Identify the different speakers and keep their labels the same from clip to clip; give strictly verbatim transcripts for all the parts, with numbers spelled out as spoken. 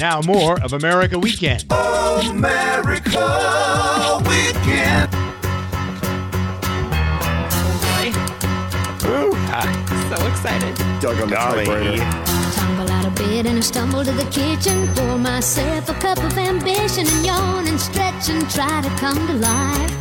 Speaker 1: Now more of America Weekend.
Speaker 2: America Weekend.
Speaker 1: Ooh, hi.
Speaker 3: So excited.
Speaker 4: Doug on the typewriter.
Speaker 5: Tumble out of bed and I stumble to the kitchen. Pour myself a cup of ambition and yawn and stretch and try to come to life.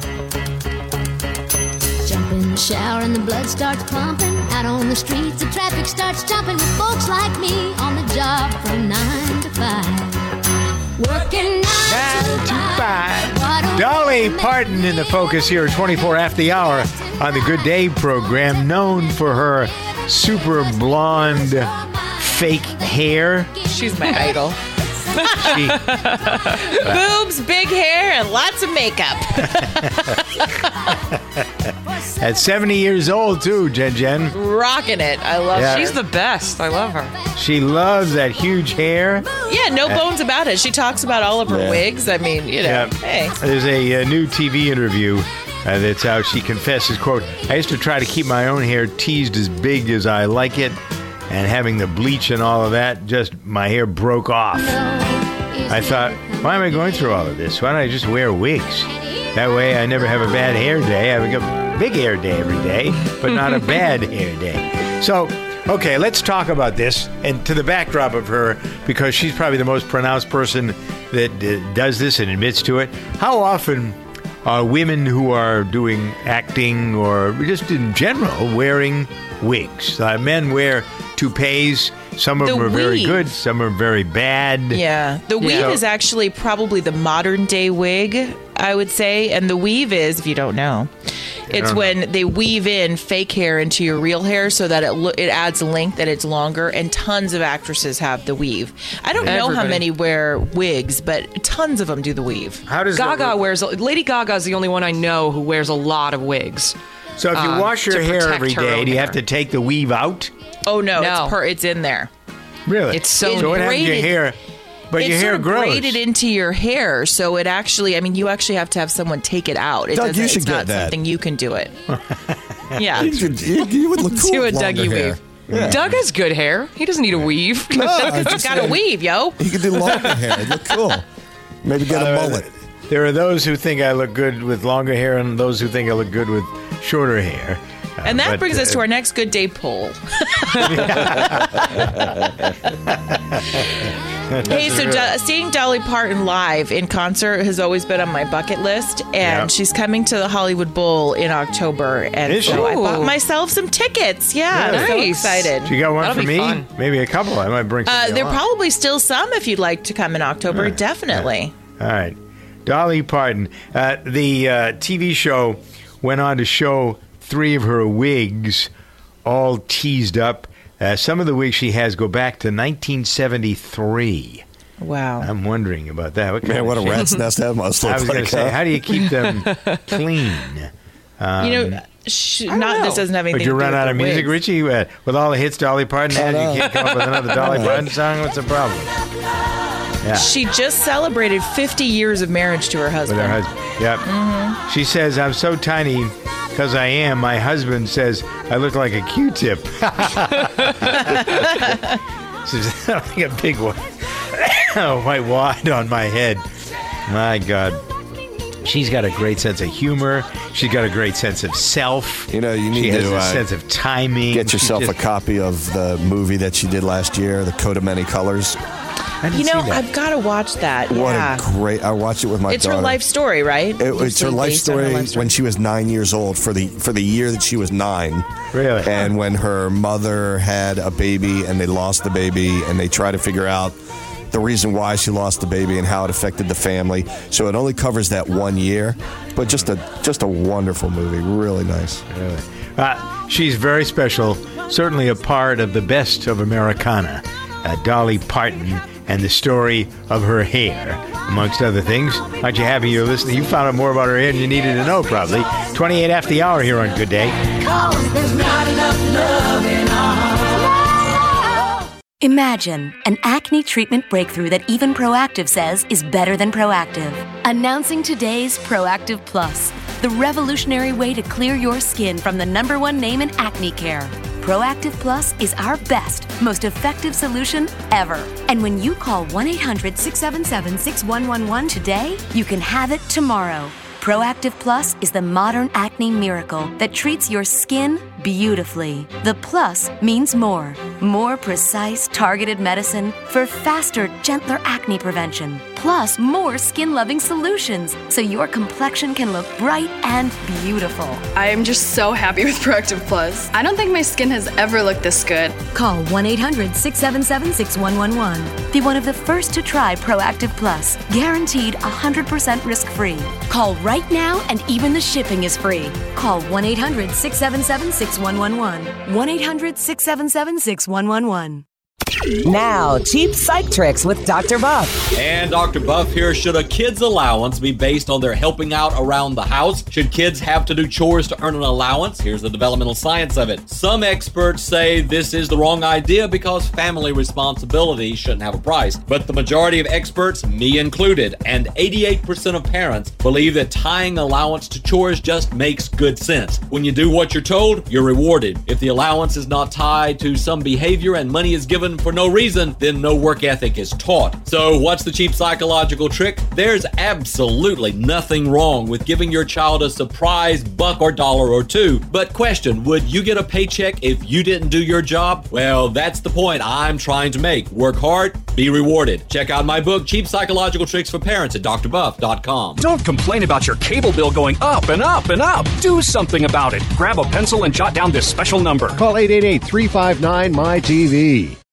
Speaker 5: Jump in the shower and the blood starts pumping. Out on the streets the traffic starts jumping with folks like me on the job from nine to five. Working nine,
Speaker 1: Nine
Speaker 5: to
Speaker 1: to
Speaker 5: five.
Speaker 1: five. Dolly Parton in the focus here, twenty-four after the hour on the Good Day program, known for her super blonde fake hair.
Speaker 3: She's my idol.
Speaker 1: She,
Speaker 3: Boobs, big hair, and lots of makeup.
Speaker 1: at seventy years old, too, Jen Jen.
Speaker 3: Rocking it. I love
Speaker 1: Yeah.
Speaker 3: her.
Speaker 6: She's the best. I love her.
Speaker 1: She loves that huge hair.
Speaker 3: Yeah, no bones about it. She talks about all of her
Speaker 4: Yeah.
Speaker 3: wigs. I mean, you know,
Speaker 1: Yeah.
Speaker 3: hey.
Speaker 1: There's a, uh new T V interview uh, that's out. She confesses, quote, I used to try to keep my own hair teased as big as I like it, and having the bleach and all of that, just my hair broke off. I thought, why am I going through all of this? Why don't I just wear wigs? That way I never have a bad hair day. I have a big hair day every day, but not a bad hair day. So, okay, let's talk about this, and to the backdrop of her, because she's probably the most pronounced person that uh, does this and admits to it. How often are women who are doing acting or just in general wearing wigs? Uh, men wear toupees. Some of
Speaker 3: The
Speaker 1: them are very
Speaker 3: weave.
Speaker 1: good. Some are very bad.
Speaker 3: Yeah. The weave
Speaker 1: Yeah.
Speaker 3: is actually probably the modern day wig, I would say. And the weave is, if you don't know, it's
Speaker 1: don't
Speaker 3: when they weave in fake hair into your real hair so that it lo- it adds length, that it's longer. And tons of actresses have the weave. I don't know how
Speaker 6: Everybody.
Speaker 3: many wear wigs, but tons of them do the weave.
Speaker 1: How does that
Speaker 6: Gaga
Speaker 1: work?
Speaker 6: wears. Lady Gaga's the only one I know who wears a lot of wigs.
Speaker 1: So if you
Speaker 6: uh,
Speaker 1: wash your
Speaker 6: to
Speaker 1: hair
Speaker 6: protect
Speaker 1: every
Speaker 6: her
Speaker 1: day,
Speaker 6: own
Speaker 1: do you have
Speaker 6: hair.
Speaker 1: to take the weave out?
Speaker 3: Oh, no.
Speaker 6: No.
Speaker 3: It's, per- it's in there.
Speaker 1: Really?
Speaker 6: It's so
Speaker 1: So what happens to your
Speaker 3: braided.
Speaker 1: hair? But
Speaker 3: it's
Speaker 1: your hair
Speaker 3: sort of
Speaker 1: grows.
Speaker 3: braided into your hair, so it actually, I mean, you actually have to have someone take it out. It
Speaker 4: Doug,
Speaker 3: doesn't,
Speaker 4: you should
Speaker 3: it's
Speaker 4: get
Speaker 3: not
Speaker 4: that.
Speaker 3: something you can do it. Yeah.
Speaker 4: You, should- you- you would look cool
Speaker 3: Do a
Speaker 4: with longer
Speaker 3: Dougie
Speaker 4: hair.
Speaker 3: weave.
Speaker 4: Yeah.
Speaker 6: Doug has good hair. He doesn't need a weave.
Speaker 4: No, I was just
Speaker 3: Got to
Speaker 4: saying,
Speaker 3: weave, yo.
Speaker 4: He could do longer hair. It'd look cool. Maybe get a
Speaker 1: Uh,
Speaker 4: mullet.
Speaker 1: There are those who think I look good with longer hair and those who think I look good with shorter hair. Uh,
Speaker 3: And that
Speaker 1: but,
Speaker 3: brings us
Speaker 1: uh,
Speaker 3: to our next Good Day poll. Hey, so Do- seeing Dolly Parton live in concert has always been on my bucket list, and
Speaker 1: Yeah.
Speaker 3: she's coming to the Hollywood Bowl in October, and
Speaker 1: Is she?
Speaker 3: so I bought
Speaker 6: Ooh.
Speaker 3: myself some tickets. Yeah,
Speaker 1: Really?
Speaker 3: I'm so
Speaker 6: Nice.
Speaker 3: excited.
Speaker 1: You got one
Speaker 6: That'll
Speaker 1: for
Speaker 6: be
Speaker 1: me?
Speaker 6: fun.
Speaker 1: Maybe a couple. I might bring some.
Speaker 3: Uh, there are probably still some if you'd like to come in October. Definitely.
Speaker 1: All right. Dolly Parton. Uh, the uh, T V show went on to show three of her wigs all teased up. Uh, some of the wigs she has go back to nineteen seventy-three.
Speaker 3: Wow.
Speaker 1: I'm wondering about that. What kind
Speaker 4: Man,
Speaker 1: of
Speaker 4: what a
Speaker 1: shit-
Speaker 4: rat's nest that must look
Speaker 1: I was going
Speaker 4: like.
Speaker 1: to say,
Speaker 4: huh?
Speaker 1: how do you keep them clean? Um,
Speaker 3: you know, sh- not
Speaker 6: know.
Speaker 3: this doesn't have anything
Speaker 1: Would you
Speaker 3: to do
Speaker 1: run
Speaker 3: with
Speaker 1: out
Speaker 3: the
Speaker 1: of music,
Speaker 3: wigs.
Speaker 1: Richie? Uh, with all the hits Dolly Parton has,
Speaker 4: know.
Speaker 1: you can't come up with another Dolly Parton song? What's the problem? Yeah.
Speaker 3: She just celebrated fifty years of marriage to her
Speaker 1: With
Speaker 3: husband.
Speaker 1: her husband. Yep.
Speaker 3: Mm-hmm.
Speaker 1: She says, I'm so tiny because I am. My husband says I look like a Q-tip. She's like a big one. A white wad on my head. My God. She's got a great sense of humor. She's got a great sense of self.
Speaker 4: You know, you need
Speaker 1: she has
Speaker 4: to,
Speaker 1: a
Speaker 4: uh,
Speaker 1: sense of timing.
Speaker 4: Get
Speaker 1: She
Speaker 4: yourself
Speaker 1: just-
Speaker 4: a copy of the movie that she did last year, The Coat of Many Colors.
Speaker 1: I didn't
Speaker 3: You know,
Speaker 1: see that.
Speaker 3: I've got to watch that.
Speaker 4: What
Speaker 3: yeah.
Speaker 4: a great! I watched it with my
Speaker 3: It's
Speaker 4: daughter.
Speaker 3: her life story, right?
Speaker 4: It, it's
Speaker 3: It's
Speaker 4: her life
Speaker 3: based on her
Speaker 4: story,
Speaker 3: life story.
Speaker 4: when she was nine years old. For the for the year that she was nine,
Speaker 1: Really?
Speaker 4: and when her mother had a baby and they lost the baby, and they try to figure out the reason why she lost the baby and how it affected the family. So it only covers that one year, but just a just a wonderful movie, really nice.
Speaker 1: Really. Uh, she's very special, certainly a part of the best of Americana, uh, Dolly Parton, and the story of her hair, amongst other things. Aren't you happy you're listening? You found out more about her hair than you needed to know, probably. twenty-eight after the hour here on Good Day.
Speaker 5: There's not enough love in our hearts.
Speaker 7: Imagine an acne treatment breakthrough that even Proactive says is better than Proactive. Announcing today's Proactive Plus, the revolutionary way to clear your skin from the number one name in acne care. Proactive Plus is our best, most effective solution ever. And when you call one eight hundred six seven seven six one one one today, you can have it tomorrow. Proactive Plus is the modern acne miracle that treats your skin beautifully. The plus means more. More precise, targeted medicine for faster, gentler acne prevention. Plus more skin-loving solutions so your complexion can look bright and beautiful.
Speaker 2: I am just so happy with Proactive Plus. I don't think my skin has ever looked this good.
Speaker 7: Call one eight hundred six seven seven six one one one. Be one of the first to try Proactive Plus. Guaranteed one hundred percent risk-free. Call right now and even the shipping is free. Call one eight hundred six seven seven six one one one. one eight hundred six seven seven six one one one.
Speaker 8: Now, cheap psych tricks with Doctor Buff.
Speaker 9: And Doctor Buff here. Should a kid's allowance be based on their helping out around the house? Should kids have to do chores to earn an allowance? Here's the developmental science of it. Some experts say this is the wrong idea because family responsibility shouldn't have a price. But the majority of experts, me included, and eighty-eight percent of parents believe that tying allowance to chores just makes good sense. When you do what you're told, you're rewarded. If the allowance is not tied to some behavior and money is given for no reason, then no work ethic is taught. So what's the cheap psychological trick? There's absolutely nothing wrong with giving your child a surprise buck or dollar or two. But question, would you get a paycheck if you didn't do your job? Well, that's the point I'm trying to make. Work hard, be rewarded. Check out my book, Cheap Psychological Tricks for Parents, at d r buff dot com.
Speaker 10: Don't complain about your cable bill going up and up and up. Do something about it. Grab a pencil and jot down this special number.
Speaker 11: Call eight eight eight, three five nine, M Y T V.